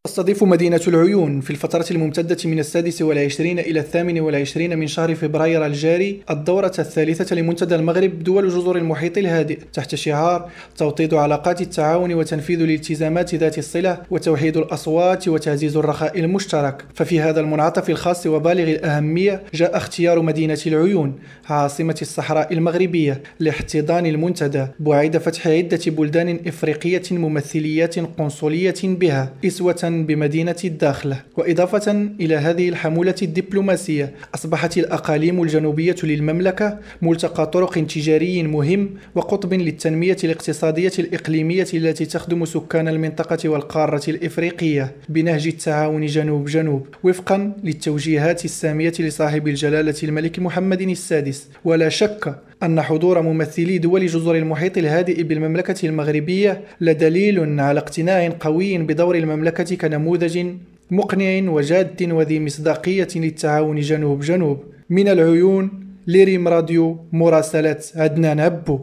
تستضيف مدينة العيون في الفترة الممتدة من 26 إلى 28 من شهر فبراير الجاري الدورة الثالثة لمنتدى المغرب دول جزر المحيط الهادئ تحت شعار توطيد علاقات التعاون وتنفيذ الالتزامات ذات الصلة وتوحيد الأصوات وتعزيز الرخاء المشترك. ففي هذا المنعطف الخاص وبالغ الأهمية جاء اختيار مدينة العيون عاصمة الصحراء المغربية لاحتضان المنتدى بعد فتح عدة بلدان إفريقية ممثليات قنصلية بها إسوة بمدينة الداخلة. وإضافة إلى هذه الحمولة الدبلوماسية أصبحت الأقاليم الجنوبية للمملكة ملتقى طرق تجاري مهم وقطب للتنمية الاقتصادية الإقليمية التي تخدم سكان المنطقة والقارة الإفريقية بنهج التعاون جنوب جنوب وفقا للتوجيهات السامية لصاحب الجلالة الملك محمد السادس. ولا شك أن حضور ممثلي دول جزر المحيط الهادئ بالمملكة المغربية لدليل على اقتناع قوي بدور المملكة كنموذج مقنع وجاد وذي مصداقية للتعاون جنوب جنوب. من العيون، لريم راديو، مراسلة عدنان عبو.